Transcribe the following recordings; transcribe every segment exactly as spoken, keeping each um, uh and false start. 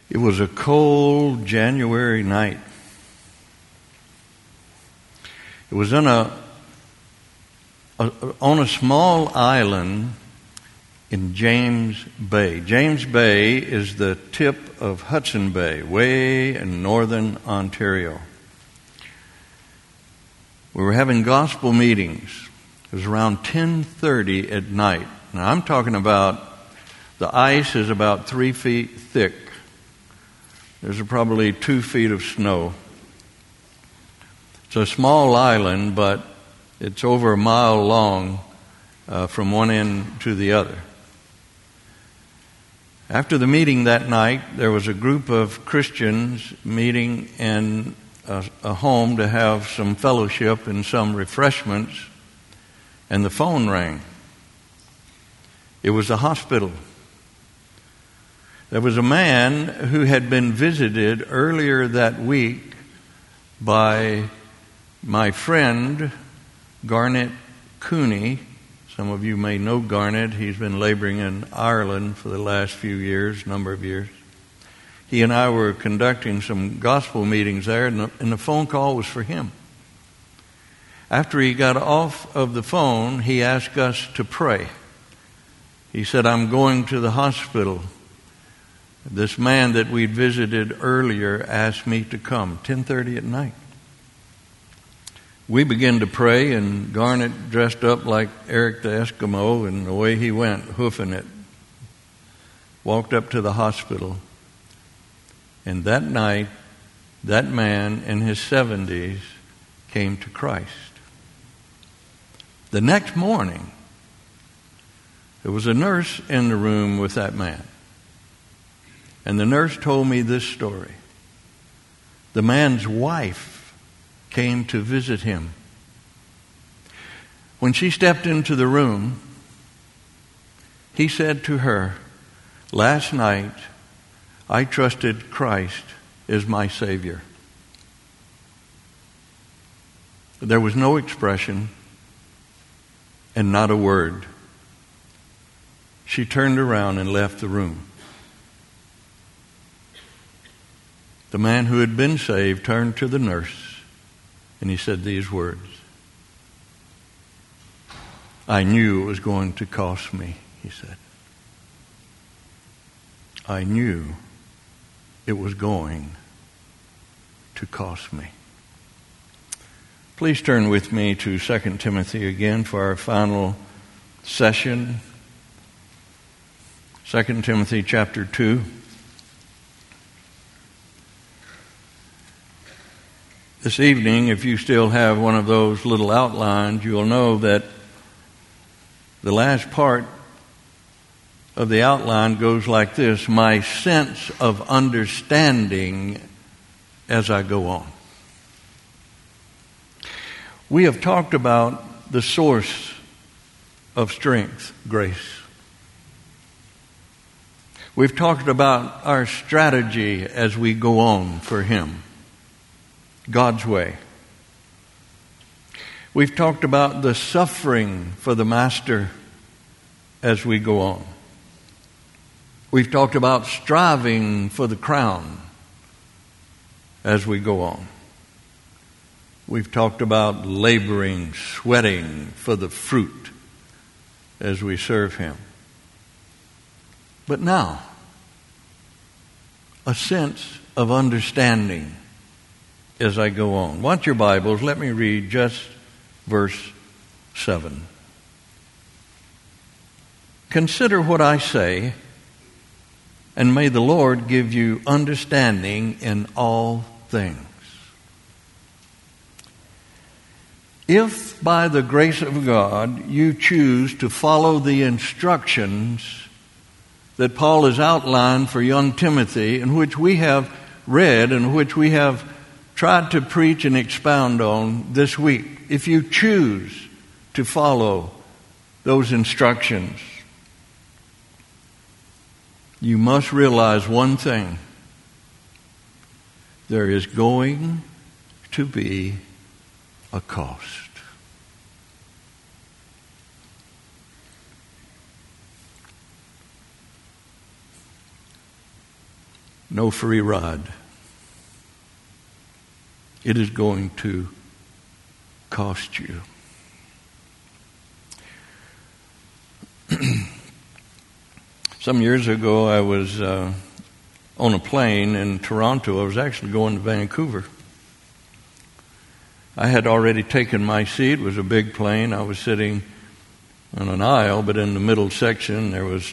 It was a cold January night. It was on a, a on a small island in James Bay. James Bay is the tip of Hudson Bay, way in northern Ontario. We were having gospel meetings. It was around ten thirty at night. Now I'm talking about the ice is about three feet thick. There's probably two feet of snow. It's a small island, but it's over a mile long uh, from one end to the other. After the meeting that night, there was a group of Christians meeting in a, a home to have some fellowship and some refreshments, and the phone rang. It was a hospital. There was a man who had been visited earlier that week by my friend Garnet Cooney. Some of you may know Garnet. He's been laboring in Ireland for the last few years, number of years. He and I were conducting some gospel meetings there, and the, and the phone call was for him. After he got off of the phone, he asked us to pray. He said, "I'm going to the hospital. This man that we'd visited earlier asked me to come." ten thirty at night. We began to pray, and Garnet dressed up like Eric the Eskimo, and away he went, hoofing it. Walked up to the hospital. And that night, that man in his seventies came to Christ. The next morning, there was a nurse in the room with that man. And the nurse told me this story. The man's wife came to visit him. When she stepped into the room, he said to her, "Last night, I trusted Christ as my Savior." There was no expression and not a word. She turned around and left the room. The man who had been saved turned to the nurse and he said these words, "I knew it was going to cost me," he said. "I knew it was going to cost me." Please turn with me to Second Timothy again for our final session. Second Timothy chapter two. This evening, if you still have one of those little outlines, you'll know that the last part of the outline goes like this: my sense of understanding as I go on. We have talked about the source of strength, grace. We've talked about our strategy as we go on for Him, God's way. We've talked about the suffering for the Master as we go on. We've talked about striving for the crown as we go on. We've talked about laboring, sweating for the fruit as we serve Him. But now, a sense of understanding as I go on. Want your Bibles? Let me read just verse seven. "Consider what I say, and may the Lord give you understanding in all things. If by the grace of God you choose to follow the instructions that Paul has outlined for young Timothy, in which we have read and which we have tried to preach and expound on this week, if you choose to follow those instructions, you must realize one thing: there is going to be a cost. no free ride. It is going to cost you. Some years ago, I was uh, on a plane in Toronto. I was actually going to Vancouver. I had already taken my seat. It was a big plane. I was sitting on an aisle, but in the middle section, there was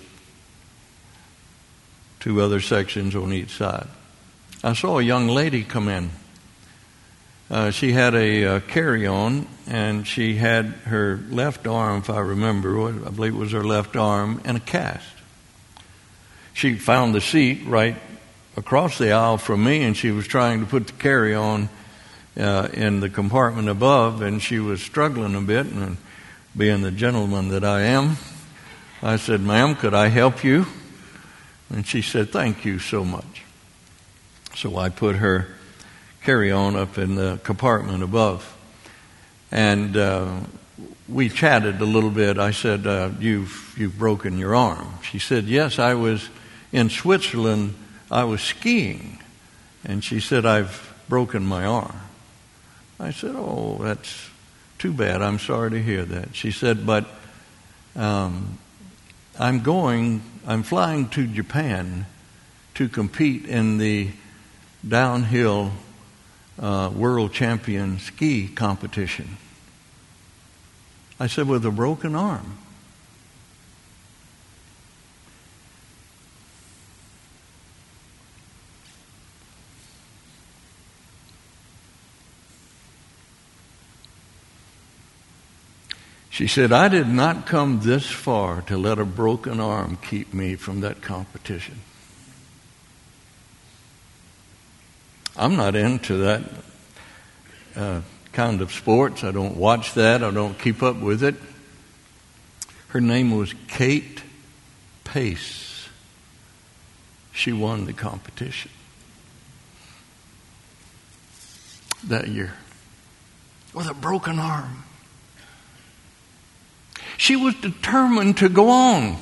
two other sections on each side. I saw a young lady come in. Uh, she had a uh, carry-on, and she had her left arm, if I remember, I believe it was her left arm, in a cast. She found the seat right across the aisle from me, and she was trying to put the carry-on uh, in the compartment above, and she was struggling a bit, and being the gentleman that I am, I said, "Ma'am, could I help you?" And she said, "Thank you so much." So I put her carry-on up in the compartment above. And uh, we chatted a little bit. I said, uh, you've, you've broken your arm. She said, "Yes, I was in Switzerland. I was skiing." And she said, "I've broken my arm." I said, "Oh, that's too bad. I'm sorry to hear that." She said, "But um, I'm going, I'm flying to Japan to compete in the downhill uh, world champion ski competition." I said, "With a broken arm?" She said, "I did not come this far to let a broken arm keep me from that competition." I'm not into that uh, kind of sports. I don't watch that. I don't keep up with it. Her name was Kate Pace. She won the competition that year with a broken arm. She was determined to go on.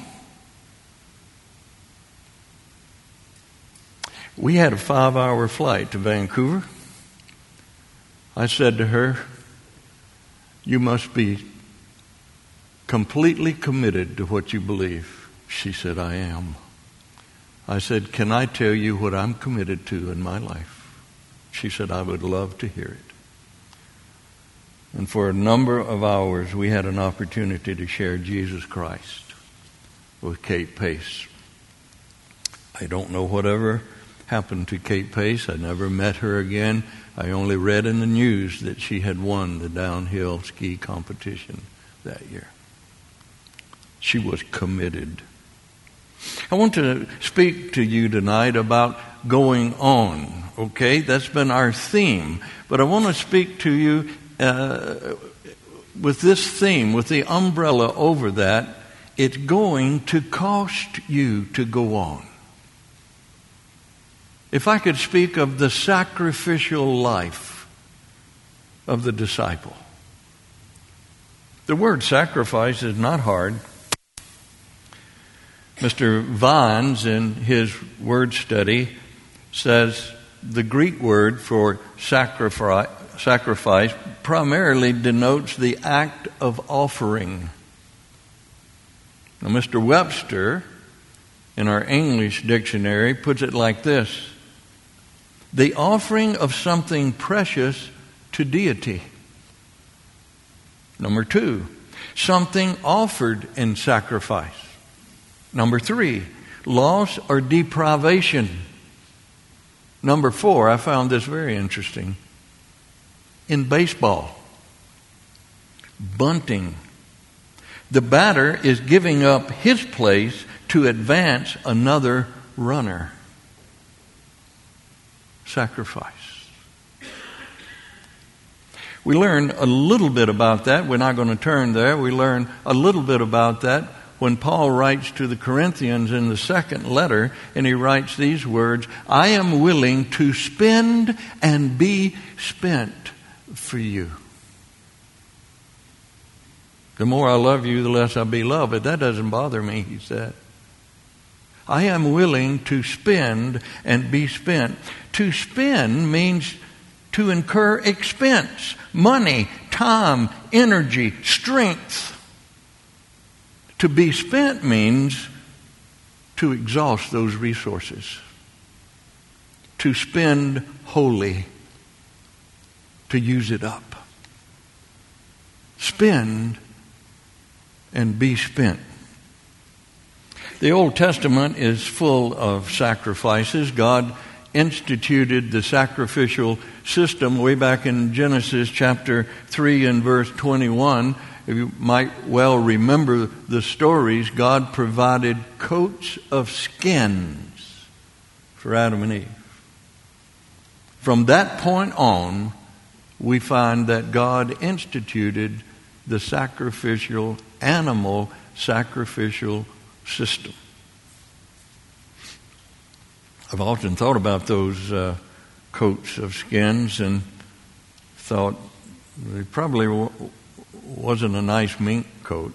We had a five-hour flight to Vancouver. I said to her, "You must be completely committed to what you believe." She said, "I am." I said, "Can I tell you what I'm committed to in my life?" She said, "I would love to hear it." And for a number of hours, we had an opportunity to share Jesus Christ with Kate Pace. I don't know whatever happened to Kate Pace. I never met her again. I only read in the news that she had won the downhill ski competition that year. She was committed. I want to speak to you tonight about going on, okay? That's been our theme. But I want to speak to you uh, with this theme, with the umbrella over that. It's going to cost you to go on. If I could speak of the sacrificial life of the disciple. The word sacrifice is not hard. Mister Vines, in his word study, says the Greek word for sacrifice, sacrifice primarily denotes the act of offering. Now, Mister Webster, in our English dictionary, puts it like this: the offering of something precious to deity. Number two, something offered in sacrifice. Number three, loss or deprivation. Number four, I found this very interesting. In baseball, bunting. The batter is giving up his place to advance another runner. Sacrifice. We learn a little bit about that. We're not going to turn there. We learn a little bit about that when Paul writes to the Corinthians in the second letter, and he writes these words: "I am willing to spend and be spent for you." The more I love you, the less I'll be loved. But that doesn't bother me, he said. I am willing to spend and be spent. To spend means to incur expense, money, time, energy, strength. To be spent means to exhaust those resources. To spend wholly. To use it up. Spend and be spent. The Old Testament is full of sacrifices. God instituted the sacrificial system way back in Genesis chapter three and verse twenty-one. You might well remember the stories. God provided coats of skins for Adam and Eve. From that point on, we find that God instituted the sacrificial, animal sacrificial system. I've often thought about those uh, coats of skins and thought it probably w- wasn't a nice mink coat.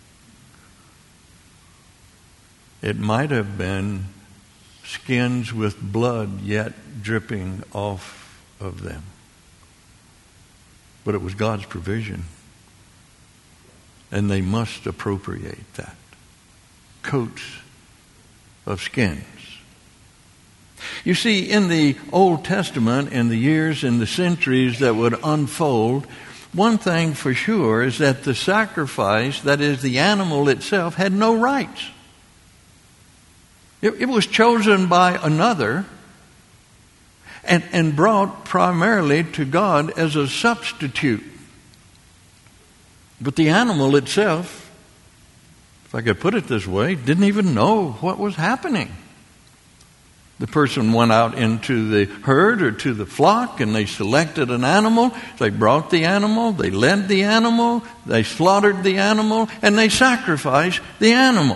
It might have been skins with blood yet dripping off of them. But it was God's provision. And they must appropriate that. Coats of skins. You see, in the Old Testament, in the years and the centuries that would unfold, one thing for sure is that the sacrifice, that is the animal itself, had no rights. It, it was chosen by another and, and brought primarily to God as a substitute. But the animal itself, if I could put it this way, didn't even know what was happening. The person went out into the herd or to the flock and they selected an animal. They brought the animal, they led the animal, they slaughtered the animal, and they sacrificed the animal.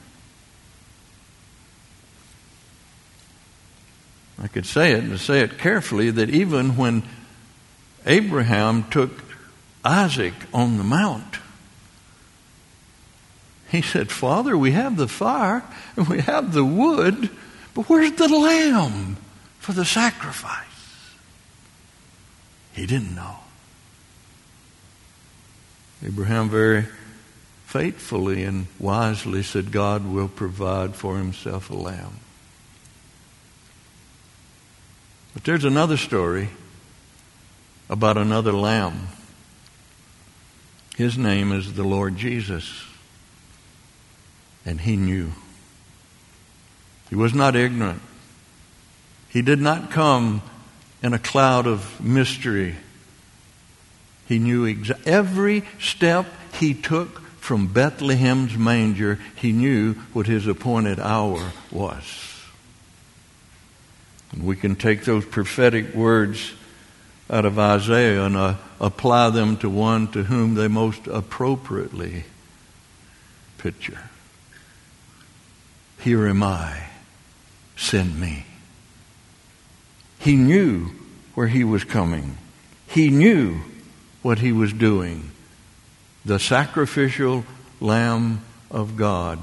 I could say it and say it carefully that even when Abraham took Isaac on the mount, he said, Father, we have the fire and we have the wood, but where's the lamb for the sacrifice? He didn't know. Abraham very faithfully and wisely said, God will provide for himself a lamb. But there's another story about another lamb. His name is the Lord Jesus. And he knew. He was not ignorant. He did not come in a cloud of mystery. He knew exa- every step he took from Bethlehem's manger, he knew what his appointed hour was. And we can take those prophetic words out of Isaiah and uh, apply them to one to whom they most appropriately picture. Here am I, send me. He knew where he was coming. He knew what he was doing. The sacrificial Lamb of God.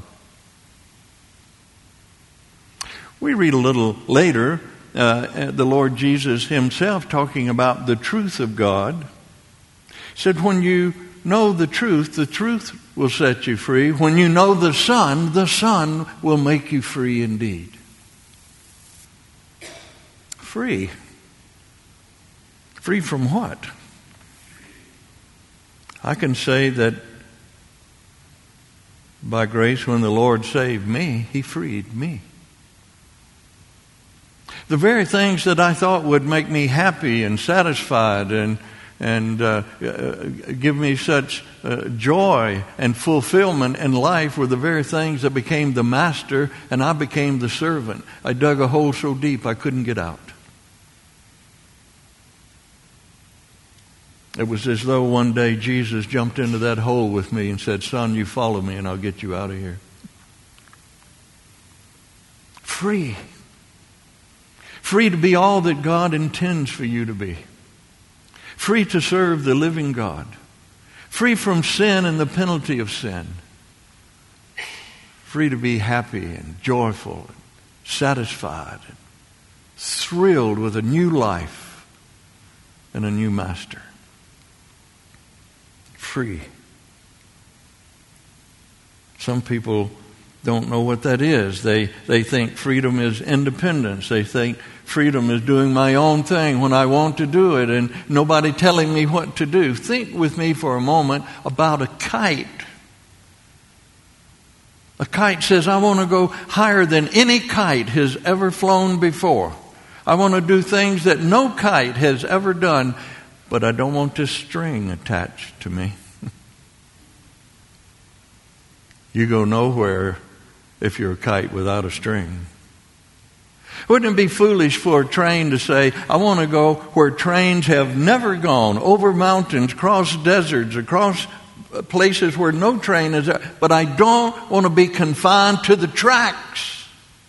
We read a little later uh, the Lord Jesus himself talking about the truth of God. Said, when you know the truth, the truth will set you free. When you know the Son, the Son will make you free indeed. Free. Free from what? I can say that by grace, when the Lord saved me, he freed me. The very things that I thought would make me happy and satisfied and and uh, uh, give me such uh, joy and fulfillment in life were the very things that became the master, and I became the servant. I dug a hole so deep I couldn't get out. It was as though one day Jesus jumped into that hole with me and said, son, you follow me and I'll get you out of here. Free. Free to be all that God intends for you to be. Free to serve the living God. Free from sin and the penalty of sin. free to be happy and joyful and satisfied and thrilled with a new life and a new master. Free. Some people don't know what that is. They they think freedom is independence. They think freedom is doing my own thing when I want to do it and nobody telling me what to do. Think with me for a moment about a kite. A kite says, I want to go higher than any kite has ever flown before. I want to do things that no kite has ever done, but I don't want this string attached to me. You go nowhere if you're a kite without a string. Wouldn't it be foolish for a train to say, I want to go where trains have never gone, over mountains, across deserts, across places where no train is, but I don't want to be confined to the tracks.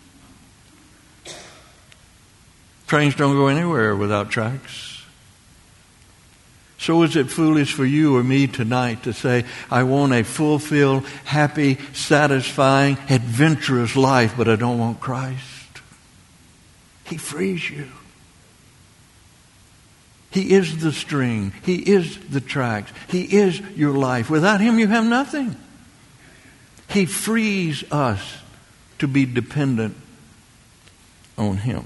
Trains don't go anywhere without tracks. So is it foolish for you or me tonight to say, I want a fulfilled, happy, satisfying, adventurous life, but I don't want Christ? He frees you. He is the string. He is the tracks. He is your life. Without Him, you have nothing. He frees us to be dependent on Him.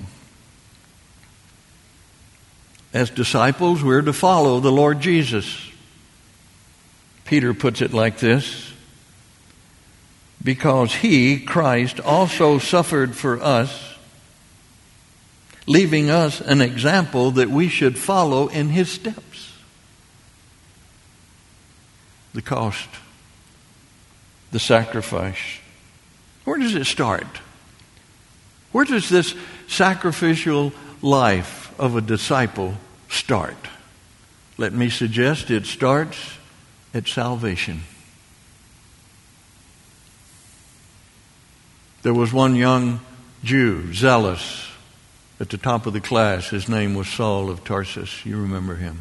As disciples, we're to follow the Lord Jesus. Peter puts it like this: because He, Christ, also suffered for us, leaving us an example that we should follow in His steps. The cost, the sacrifice. Where does it start? Where does this sacrificial life of a disciple start? Let me suggest it starts at salvation. There was one young Jew, zealous, at the top of the class. His name was Saul of Tarsus. You remember him.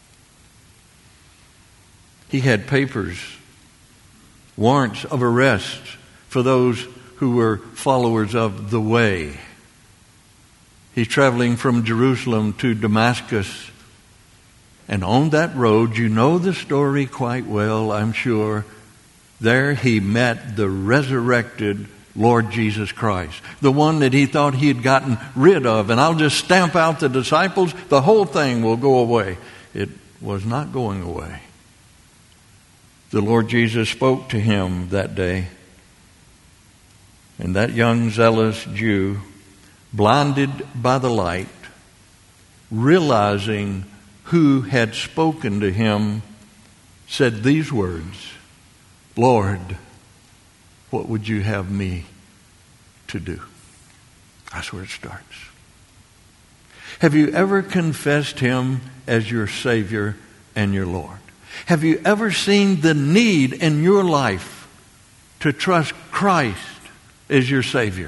He had papers, warrants of arrest for those who were followers of the way. He's traveling from Jerusalem to Damascus. And on that road, you know the story quite well, I'm sure. There he met the resurrected Lord Jesus Christ, the one that he thought he had gotten rid of. And I'll just stamp out the disciples, the whole thing will go away. It was not going away. The Lord Jesus spoke to him that day. And that young zealous Jew, blinded by the light, realizing who had spoken to him, said these words, Lord, what would you have me to do? That's where it starts. Have you ever confessed Him as your Savior and your Lord? Have you ever seen the need in your life to trust Christ as your Savior?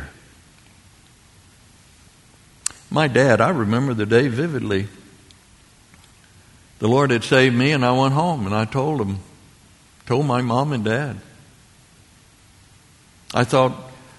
My dad, I remember the day vividly. The Lord had saved me and I went home and I told him, told my mom and dad. I thought,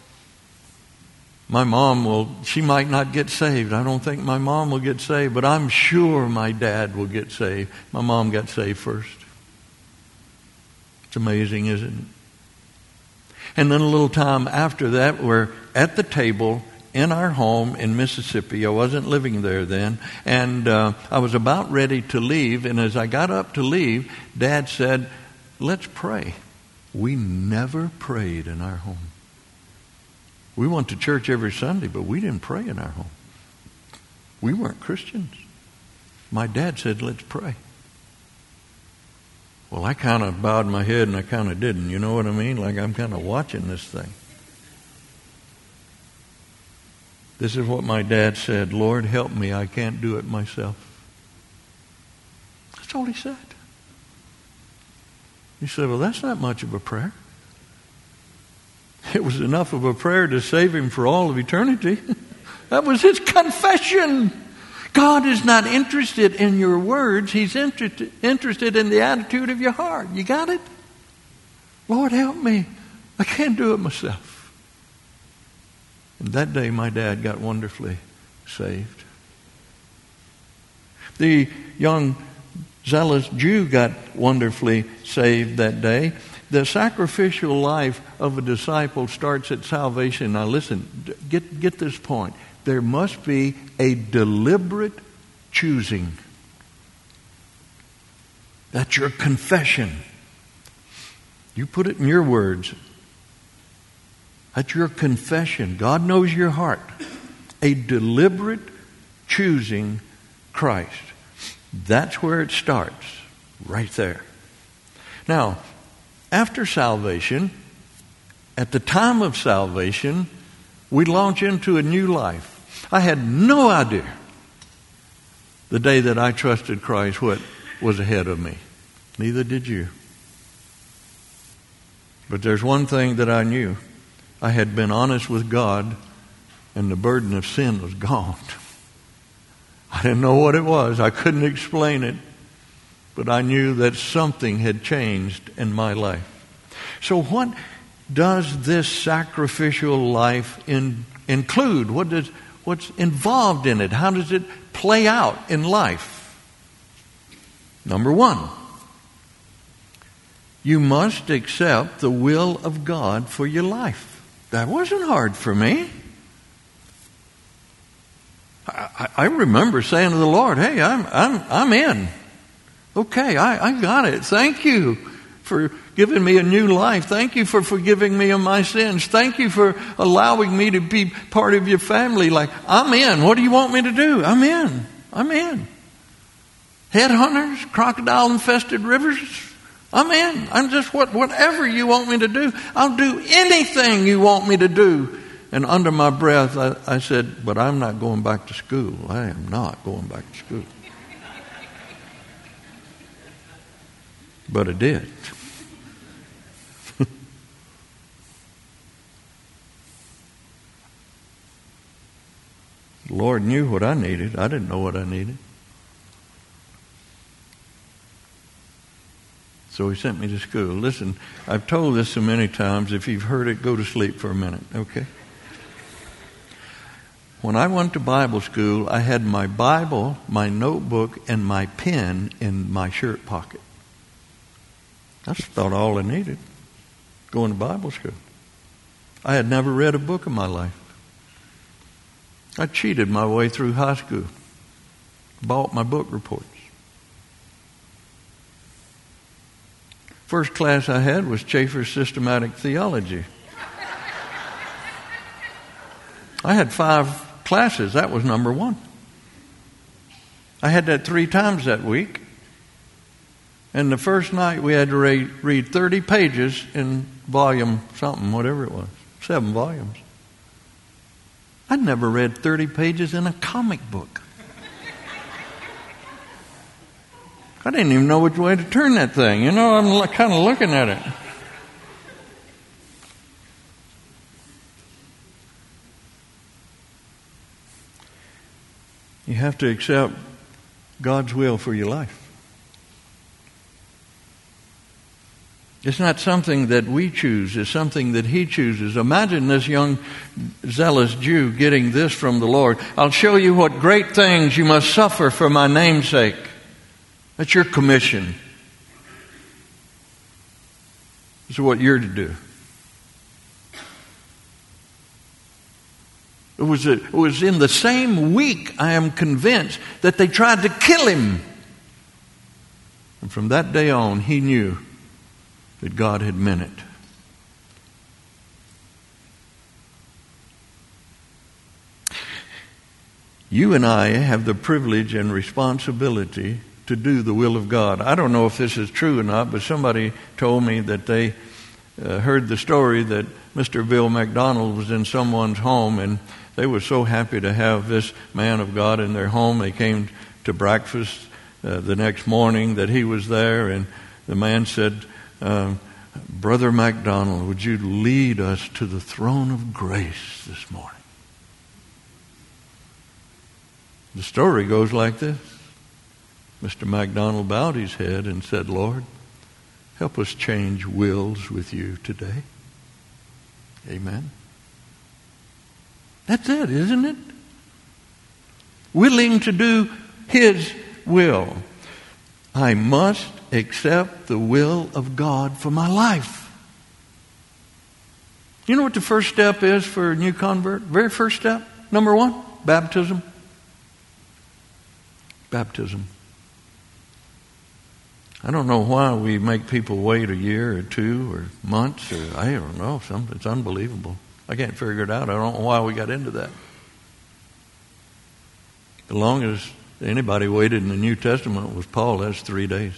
my mom will, she might not get saved. I don't think my mom will get saved, but I'm sure my dad will get saved. My mom got saved first. It's amazing, isn't it? And then a little time after that, we're at the table in our home in Mississippi. I wasn't living there then. And uh, I was about ready to leave. And as I got up to leave, Dad said, let's pray. We never prayed in our home. We went to church every Sunday, but we didn't pray in our home. We weren't Christians. My dad said, let's pray. Well, I kind of bowed my head and I kind of didn't. You know what I mean? Like I'm kind of watching this thing. This is what my dad said, Lord, help me. I can't do it myself. That's all he said. You said, well, that's not much of a prayer. It was enough of a prayer to save him for all of eternity. That was his confession. God is not interested in your words. He's interested, interested in the attitude of your heart. You got it? Lord, help me. I can't do it myself. And that day my dad got wonderfully saved. The young zealous Jew got wonderfully saved that day. The sacrificial life of a disciple starts at salvation. Now listen, get, get this point. There must be a deliberate choosing. That's your confession. You put it in your words. That's your confession. God knows your heart. A deliberate choosing Christ. That's where it starts. Right there. Now, after salvation, at the time of salvation, we launch into a new life. I had no idea the day that I trusted Christ what was ahead of me. Neither did you. But there's one thing that I knew. I had been honest with God, and the burden of sin was gone. I didn't know what it was. I couldn't explain it. But I knew that something had changed in my life. So what does this sacrificial life in, include? What does, what's involved in it? How does it play out in life? Number one, you must accept the will of God for your life. That wasn't hard for me. I, I remember saying to the Lord, hey, I'm, I'm, I'm in. Okay, I, I got it. Thank you for giving me a new life. Thank you for forgiving me of my sins. Thank you for allowing me to be part of your family. Like, I'm in. What do you want me to do? I'm in. I'm in. Headhunters, crocodile-infested rivers, I'm in. I'm just what whatever you want me to do. I'll do anything you want me to do. And under my breath, I, I said, but I'm not going back to school. I am not going back to school. But I did. The Lord knew what I needed. I didn't know what I needed. So He sent me to school. Listen, I've told this so many times. If you've heard it, go to sleep for a minute, okay? When I went to Bible school, I had my Bible, my notebook, and my pen in my shirt pocket. That's about all I needed, going to Bible school. I had never read a book in my life. I cheated my way through high school, bought my book reports. First class I had was Chafer's Systematic Theology. I had five classes. That was number one. I had that three times that week. And the first night we had to read, read thirty pages in volume something, whatever it was. Seven volumes. I'd never read thirty pages in a comic book. I didn't even know which way to turn that thing. You know, I'm kind of looking at it. You have to accept God's will for your life. It's not something that we choose. It's something that He chooses. Imagine this young zealous Jew getting this from the Lord. I'll show you what great things you must suffer for my name's sake. That's your commission. This is what you're to do. It was, a, it was in the same week, I am convinced, that they tried to kill him. And from that day on, he knew that God had meant it. You and I have the privilege and responsibility to do the will of God. I don't know if this is true or not, but somebody told me that they uh, heard the story that Mister Bill McDonald was in someone's home, and they were so happy to have this man of God in their home. They came to breakfast uh, the next morning that he was there, and the man said, um, Brother McDonald, would you lead us to the throne of grace this morning? The story goes like this. Mister McDonald bowed his head and said, Lord, help us change wills with you today. Amen. That's it, isn't it? Willing to do His will. I must accept the will of God for my life. You know what the first step is for a new convert? Very first step, number one, baptism. Baptism. I don't know why we make people wait a year or two or months or I don't know. Some, it's unbelievable. I can't figure it out. I don't know why we got into that. The longest anybody waited in the New Testament was Paul. That's three days.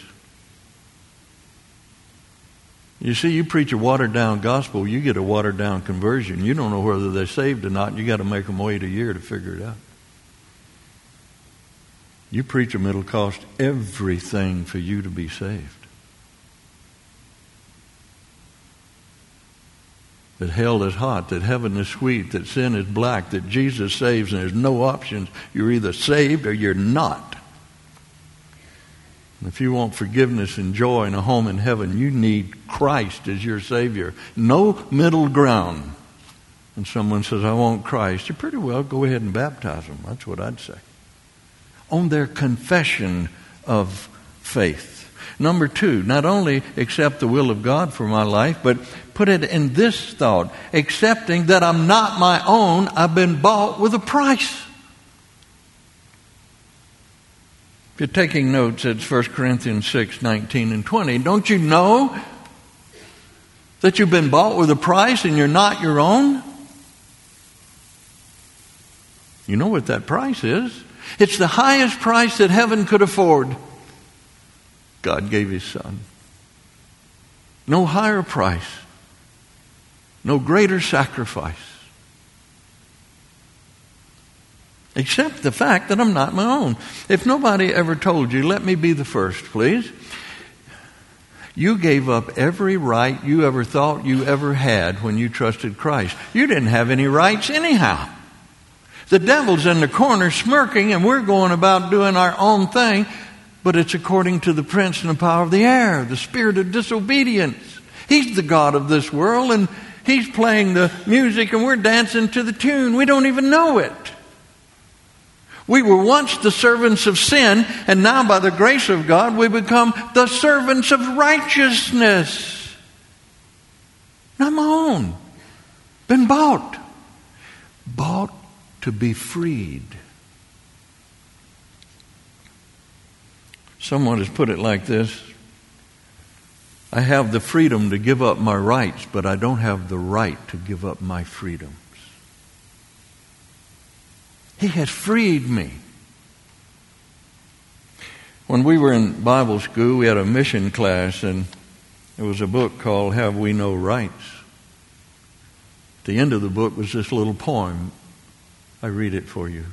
You see, you preach a watered-down gospel, you get a watered-down conversion. You don't know whether they're saved or not. You got to make them wait a year to figure it out. You preach them, it'll cost everything for you to be saved. That hell is hot, that heaven is sweet, that sin is black, that Jesus saves and there's no options. You're either saved or you're not. And if you want forgiveness and joy and a home in heaven, you need Christ as your Savior. No middle ground. And someone says, I want Christ. You pretty well go ahead and baptize them. That's what I'd say. On their confession of faith. Number two, not only accept the will of God for my life, but put it in this thought, accepting that I'm not my own, I've been bought with a price. If you're taking notes, it's First Corinthians six, nineteen and twenty. Don't you know that you've been bought with a price and you're not your own? You know what that price is. It's the highest price that heaven could afford. God gave His Son. No higher price. No greater sacrifice. Except the fact that I'm not my own. If nobody ever told you, let me be the first, please. You gave up every right you ever thought you ever had when you trusted Christ. You didn't have any rights anyhow. The devil's in the corner smirking and we're going about doing our own thing, but it's according to the prince and the power of the air, the spirit of disobedience. He's the God of this world and he's playing the music and we're dancing to the tune. We don't even know it. We were once the servants of sin, and now by the grace of God, we become the servants of righteousness. Not my own. Been bought. Bought to be freed. Someone has put it like this. I have the freedom to give up my rights, but I don't have the right to give up my freedom. He has freed me. When we were in Bible school, we had a mission class, and there was a book called Have We No Rights? At the end of the book was this little poem. I read it for you.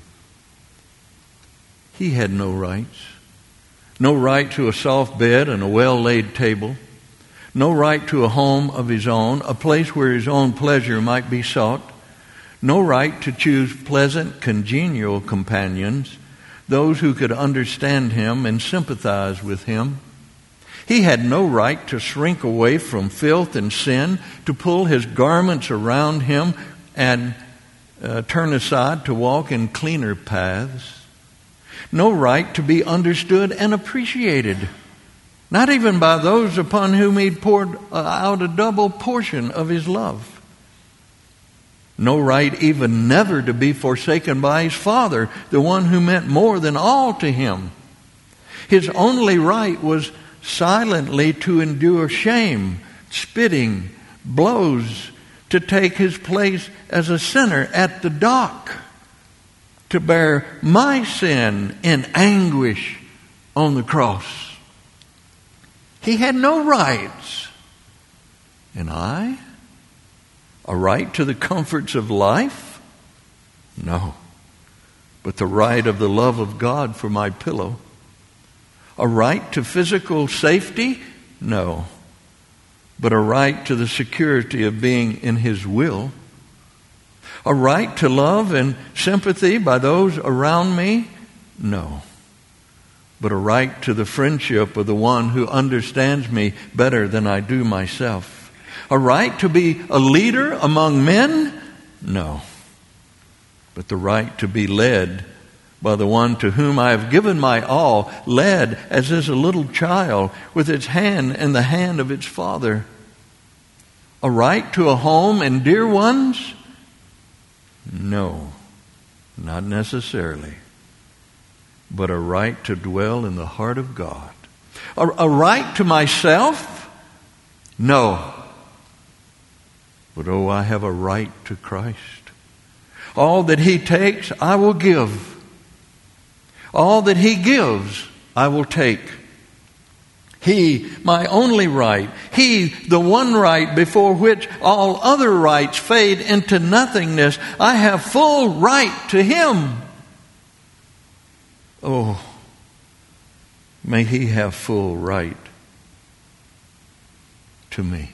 He had no rights. No right to a soft bed and a well-laid table. No right to a home of his own, a place where his own pleasure might be sought. No right to choose pleasant, congenial companions, those who could understand him and sympathize with him. He had no right to shrink away from filth and sin, to pull his garments around him and uh, turn aside to walk in cleaner paths. No right to be understood and appreciated, not even by those upon whom he'd poured out a double portion of his love. No right even never to be forsaken by his Father, the one who meant more than all to him. His only right was silently to endure shame, spitting, blows, to take his place as a sinner at the dock, to bear my sin in anguish on the cross. He had no rights. And I? A right to the comforts of life? No. But the right of the love of God for my pillow. A right to physical safety? No. But a right to the security of being in His will. A right to love and sympathy by those around me? No. But a right to the friendship of the one who understands me better than I do myself. A right to be a leader among men? No. but the right to be led by the one to whom I have given my all, led as is a little child with its hand in the hand of its father. A right to a home and dear ones? No, not necessarily. But a right to dwell in the heart of God. A, a right to myself? No. But oh, I have a right to Christ. All that He takes, I will give. All that He gives, I will take. He, my only right. He, the one right before which all other rights fade into nothingness. I have full right to Him. Oh, may He have full right to me.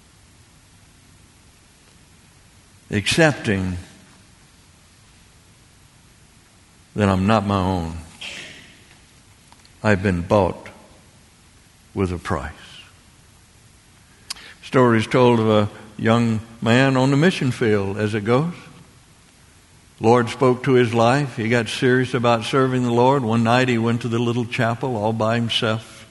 Accepting that I'm not my own. I've been bought with a price. Story is told of a young man on the mission field as it goes. Lord spoke to his life. He got serious about serving the Lord. One night he went to the little chapel all by himself.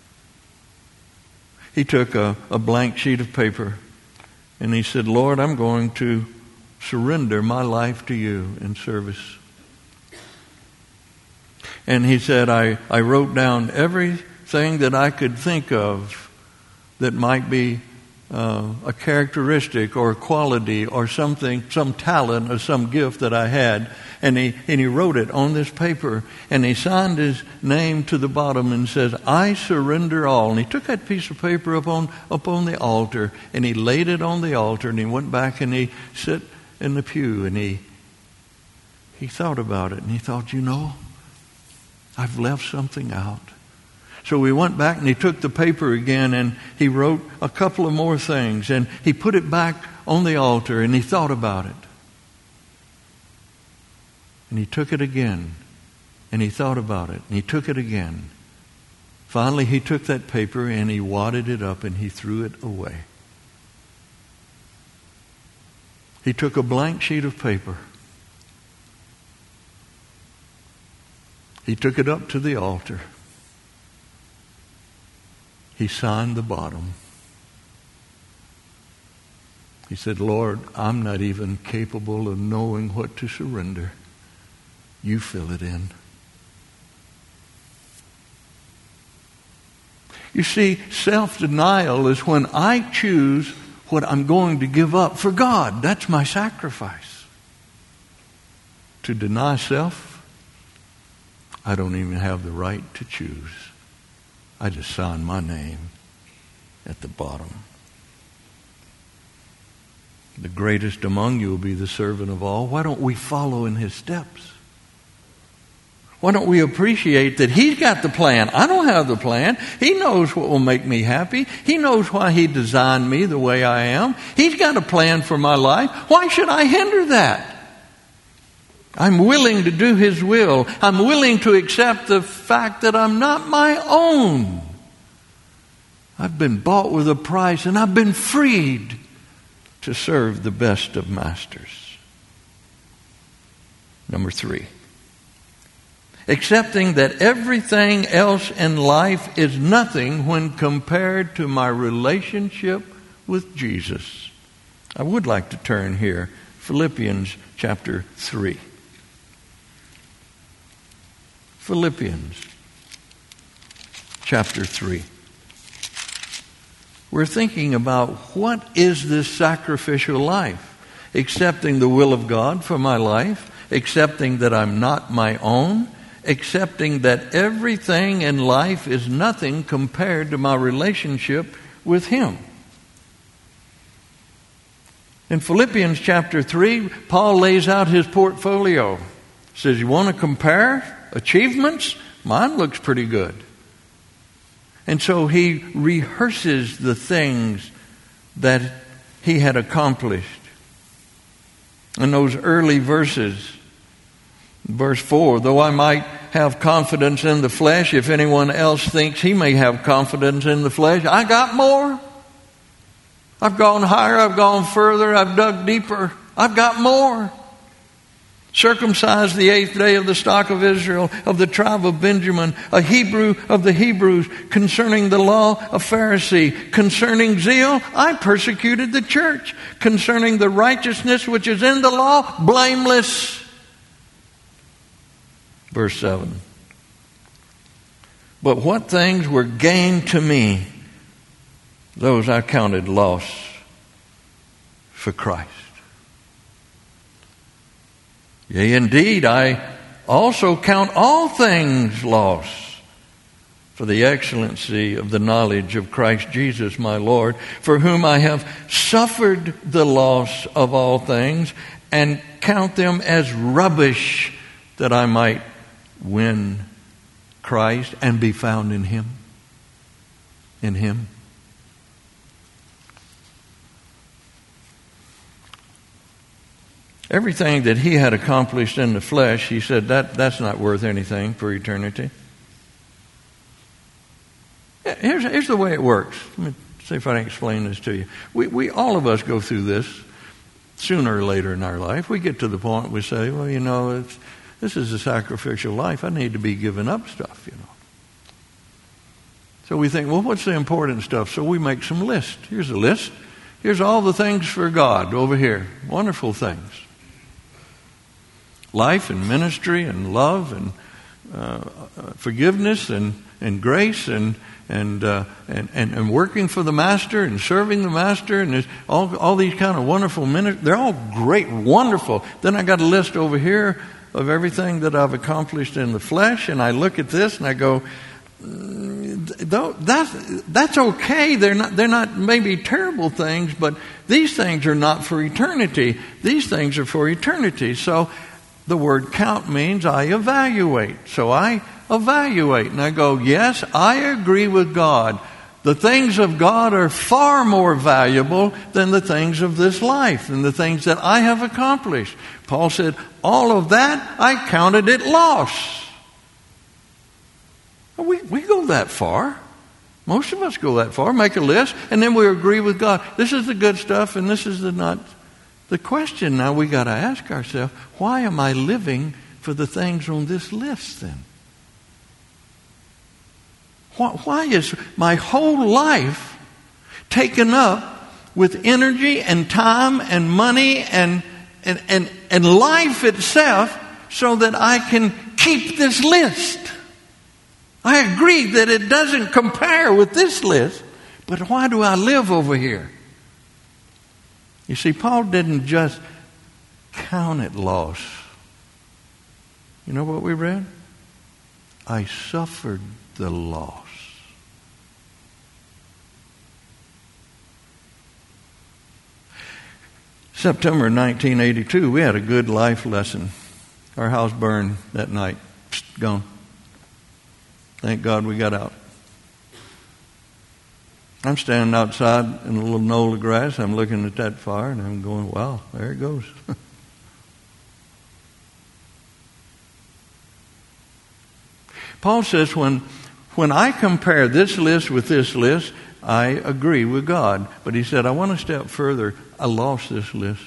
He took a, a blank sheet of paper and he said, Lord, I'm going to surrender my life to you in service. And he said, I, I wrote down everything that I could think of that might be uh, a characteristic or a quality or something, some talent or some gift that I had. And he, and he wrote it on this paper. And he signed his name to the bottom and says, I surrender all. And he took that piece of paper up on, up on the altar and he laid it on the altar and he went back and he sat in the pew and he he thought about it and he thought, you know, I've left something out. So he went back and he took the paper again and he wrote a couple of more things and he put it back on the altar and he thought about it. And he took it again and he thought about it and he took it again. Finally he took that paper and he wadded it up and he threw it away. He took a blank sheet of paper. He took it up to the altar. He signed the bottom. He said, Lord, I'm not even capable of knowing what to surrender. You fill it in. You see, self-denial is when I choose what I'm going to give up for God. That's my sacrifice. To deny self, I don't even have the right to choose. I just sign my name at the bottom. The greatest among you will be the servant of all. Why don't we follow in His steps? Why don't we appreciate that He's got the plan? I don't have the plan. He knows what will make me happy. He knows why He designed me the way I am. He's got a plan for my life. Why should I hinder that? I'm willing to do His will. I'm willing to accept the fact that I'm not my own. I've been bought with a price and I've been freed to serve the best of masters. Number three. Accepting that everything else in life is nothing when compared to my relationship with Jesus. I would like to turn here. Philippians chapter three. Philippians chapter three. We're thinking about what is this sacrificial life? Accepting the will of God for my life, accepting that I'm not my own, accepting that everything in life is nothing compared to my relationship with Him. In Philippians chapter three, Paul lays out his portfolio. He says, you want to compare achievements? Mine looks pretty good. And so he rehearses the things that he had accomplished. In those early verses, verse four, though I might have confidence in the flesh, if anyone else thinks he may have confidence in the flesh, I got more. I've gone higher, I've gone further, I've dug deeper, I've got more. circumcised the eighth day of the stock of Israel, of the tribe of Benjamin, a Hebrew of the Hebrews, concerning the law, a Pharisee, concerning zeal, I persecuted the church, concerning the righteousness which is in the law, blameless. Verse seven. But what things were gain to me, those I counted loss for Christ. Yea, indeed, I also count all things loss for the excellency of the knowledge of Christ Jesus my Lord, for whom I have suffered the loss of all things, and count them as rubbish, that I might win Christ and be found in Him. In Him. Everything that he had accomplished in the flesh, he said, that that's not worth anything for eternity. Here's, here's the way it works. Let me see if I can explain this to you. We, we all of us go through this sooner or later in our life. We get to the point we say, well, you know, it's, this is a sacrificial life. I need to be giving up stuff, you know. So we think, well, what's the important stuff? So we make some lists. Here's a list. Here's all the things for God over here. Wonderful things. Life and ministry and love and uh, forgiveness and, and grace and and, uh, and and and working for the Master and serving the Master and there's all all these kind of wonderful ministries. They're all great, wonderful. Then I got a list over here of everything that I've accomplished in the flesh, and I look at this and I go, that's that's okay. They're not they're not maybe terrible things, but these things are not for eternity. These things are for eternity. So the word count means I evaluate. So I evaluate and I go, yes, I agree with God. The things of God are far more valuable than the things of this life and the things that I have accomplished. Paul said, all of that, I counted it loss. We, we go that far. Most of us go that far, make a list, and then we agree with God. This is the good stuff and this is the not. The question now we got to ask ourselves, why am I living for the things on this list then? Why, why is my whole life taken up with energy and time and money and, and, and, and life itself so that I can keep this list? I agree that it doesn't compare with this list, but why do I live over here? You see, Paul didn't just count it loss. You know what we read? I suffered the loss. September nineteen eighty-two, we had a good life lesson. Our house burned that night. Psst, gone. Thank God we got out. I'm standing outside in a little knoll of grass. I'm looking at that fire and I'm going, wow, there it goes. Paul says when, when I compare this list with this list, I agree with God. But he said, I want to step further. I lost this list.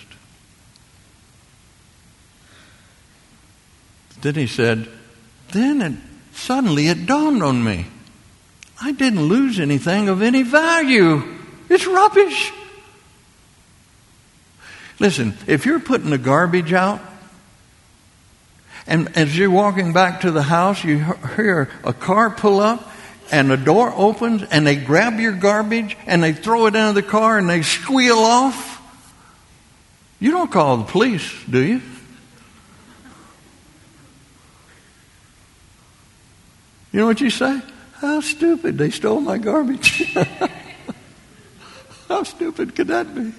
Then he said, then it, suddenly it dawned on me. I didn't lose anything of any value. It's rubbish. Listen, if you're putting the garbage out, and as you're walking back to the house, you hear a car pull up, and the door opens, and they grab your garbage, and they throw it into the car, and they squeal off. You don't call the police, do you? You know what you say? How stupid, they stole my garbage. How stupid could that be?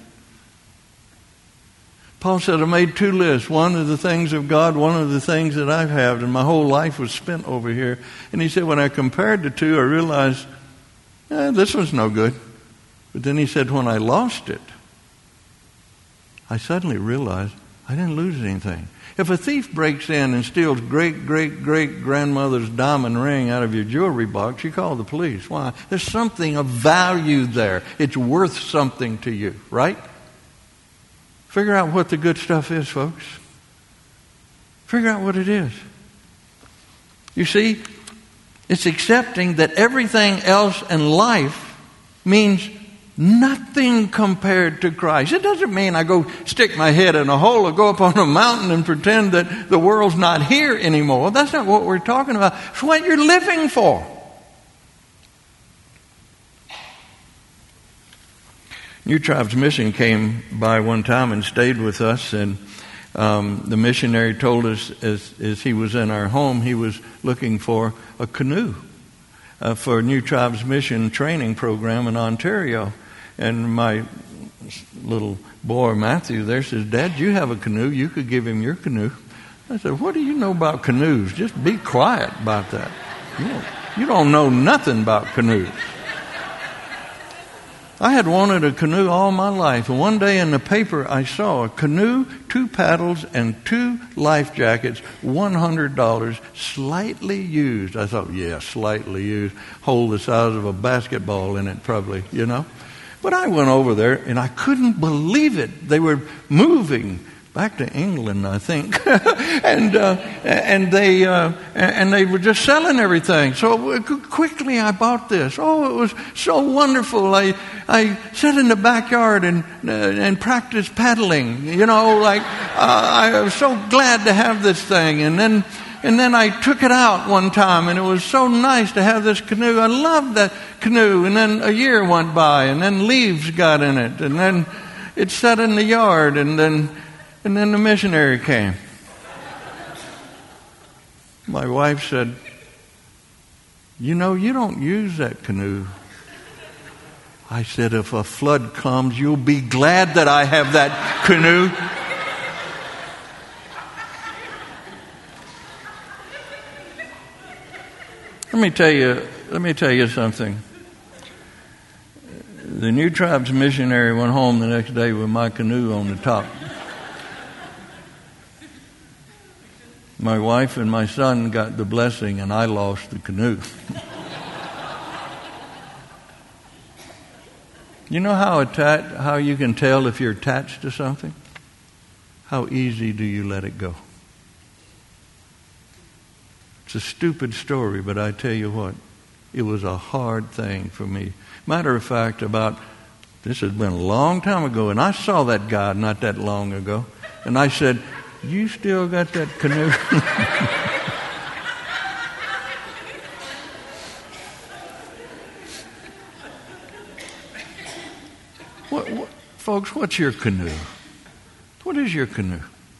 Paul said, I made two lists. One of the things of God, one of the things that I've had, and my whole life was spent over here. And he said, when I compared the two, I realized, eh, this one's no good. But then he said, when I lost it, I suddenly realized I didn't lose anything. If a thief breaks in and steals great, great, great grandmother's diamond ring out of your jewelry box, you call the police. Why? There's something of value there. It's worth something to you, right? Figure out what the good stuff is, folks. Figure out what it is. You see, it's accepting that everything else in life means nothing compared to Christ. It doesn't mean I go stick my head in a hole or go up on a mountain and pretend that the world's not here anymore. That's not what we're talking about. It's what you're living for. New Tribes Mission came by one time and stayed with us, and um, the missionary told us as, as he was in our home, he was looking for a canoe uh, for a New Tribes Mission training program in Ontario. And my little boy, Matthew, there says, Dad, you have a canoe. You could give him your canoe. I said, what do you know about canoes? Just be quiet about that. You don't, you don't know nothing about canoes. I had wanted a canoe all my life. And one day in the paper, I saw a canoe, two paddles, and two life jackets, one hundred dollars, slightly used. I thought, yeah, slightly used. Hold the size of a basketball in it, probably, you know. But I went over there, and I couldn't believe it. They were moving back to England, I think, and uh, and they uh, and they were just selling everything. So quickly, I bought this. Oh, it was so wonderful. I I sat in the backyard and uh, and practiced paddling. You know, like uh, I was so glad to have this thing. And then and then I took it out one time, and it was so nice to have this canoe. I loved that canoe. And then a year went by, and then leaves got in it, and then it sat in the yard, and then. And then the missionary came. My wife said, you know, you don't use that canoe. I said, if a flood comes, you'll be glad that I have that canoe. Let me tell you, let me tell you something. The New Tribes missionary went home the next day with my canoe on the top. My wife and my son got the blessing, and I lost the canoe. You know how attached, how you can tell if you're attached to something? How easy do you let it go? It's a stupid story, but I tell you what, it was a hard thing for me. Matter of fact, about, this has been a long time ago, and I saw that guy not that long ago, and I said, you still got that canoe? what, what, folks, what's your canoe? What is your canoe?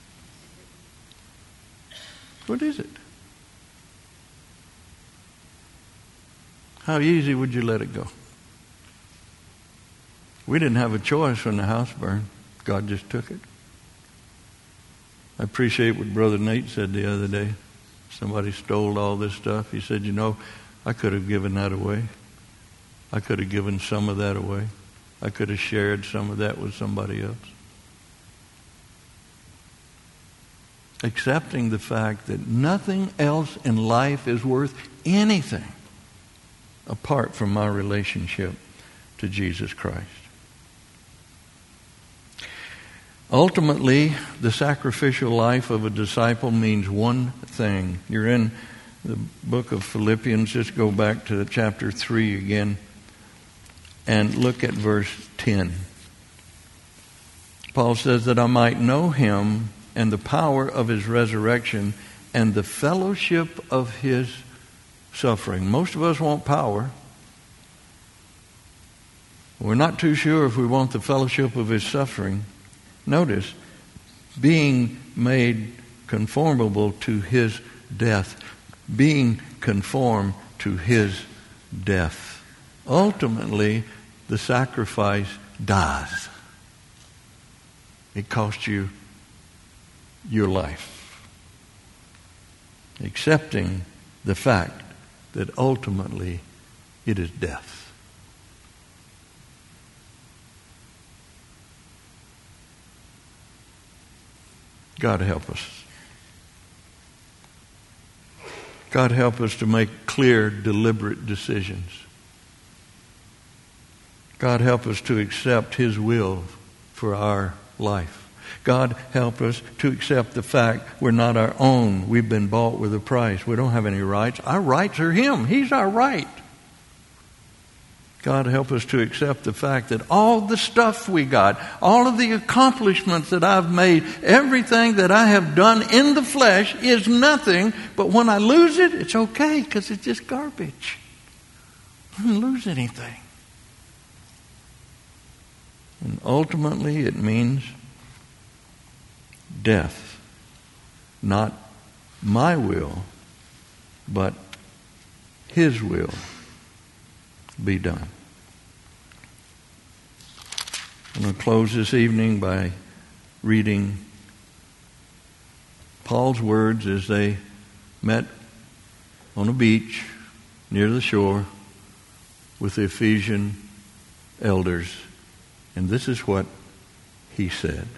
What is it? How easy would you let it go? We didn't have a choice when the house burned. God just took it. I appreciate what Brother Nate said the other day. Somebody stole all this stuff. He said, you know, I could have given that away. I could have given some of that away. I could have shared some of that with somebody else. Accepting the fact that nothing else in life is worth anything apart from my relationship to Jesus Christ. Ultimately, the sacrificial life of a disciple means one thing. You're in the book of Philippians. Just go back to chapter three again and look at verse ten. Paul says that I might know him and the power of his resurrection and the fellowship of his suffering. Most of us want power. We're not too sure if we want the fellowship of his suffering. Notice, being made conformable to his death. Being conformed to his death. Ultimately, the sacrifice dies. It costs you your life. Accepting the fact that ultimately it is death. God help us. God help us to make clear, deliberate decisions. God help us to accept his will for our life. God, help us to accept the fact we're not our own. We've been bought with a price. We don't have any rights. Our rights are Him. He's our right. God, help us to accept the fact that all the stuff we got, all of the accomplishments that I've made, everything that I have done in the flesh is nothing, but when I lose it, it's okay because it's just garbage. I didn't lose anything. And ultimately it means death. Not my will, but His will be done. I'm going to close this evening by reading Paul's words as they met on a beach near the shore with the Ephesian elders. And this is what he said.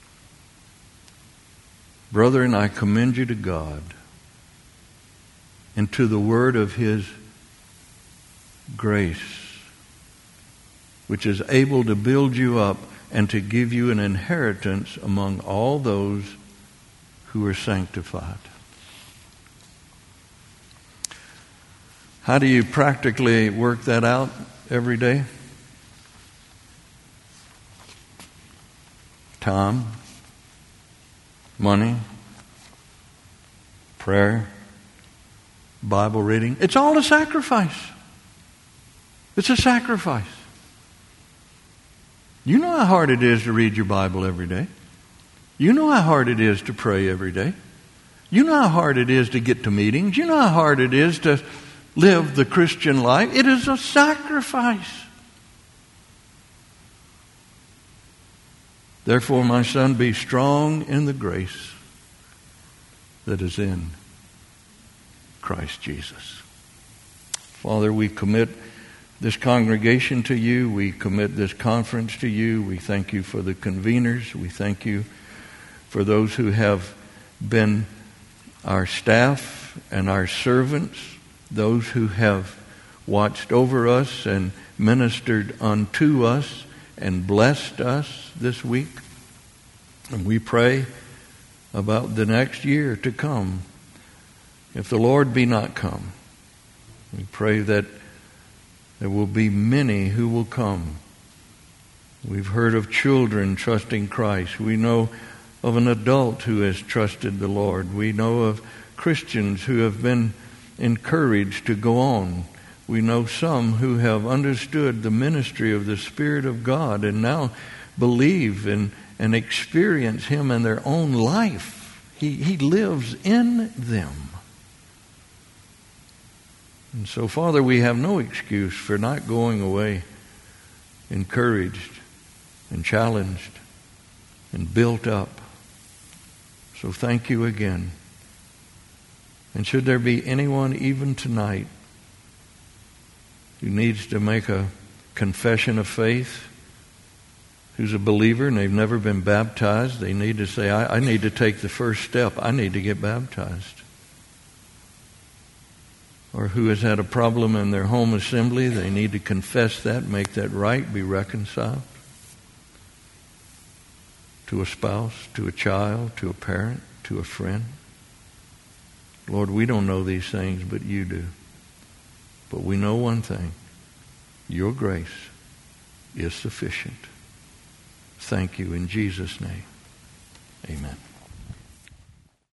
Brethren, I commend you to God and to the word of His grace, which is able to build you up and to give you an inheritance among all those who are sanctified. How do you practically work that out every day? Time, money, prayer, Bible reading. It's all a sacrifice. It's a sacrifice. You know how hard it is to read your Bible every day. You know how hard it is to pray every day. You know how hard it is to get to meetings. You know how hard it is to live the Christian life. It is a sacrifice. Therefore, my son, be strong in the grace that is in Christ Jesus. Father, we commit this congregation to you. We commit this conference to you. We thank you for the conveners. We thank you for those who have been our staff and our servants, those who have watched over us and ministered unto us and blessed us this week. And we pray about the next year to come. If the Lord be not come, we pray that there will be many who will come. We've heard of children trusting Christ. We know of an adult who has trusted the Lord. We know of Christians who have been encouraged to go on. We know some who have understood the ministry of the Spirit of God and now believe and, and experience Him in their own life. He, he lives in them. And so, Father, we have no excuse for not going away encouraged and challenged and built up. So thank you again. And should there be anyone even tonight who needs to make a confession of faith, who's a believer and they've never been baptized, they need to say, I, I need to take the first step. I need to get baptized. Or who has had a problem in their home assembly, they need to confess that, make that right, be reconciled to a spouse, to a child, to a parent, to a friend. Lord, we don't know these things, but you do. But we know one thing. Your grace is sufficient. Thank you in Jesus' name. Amen.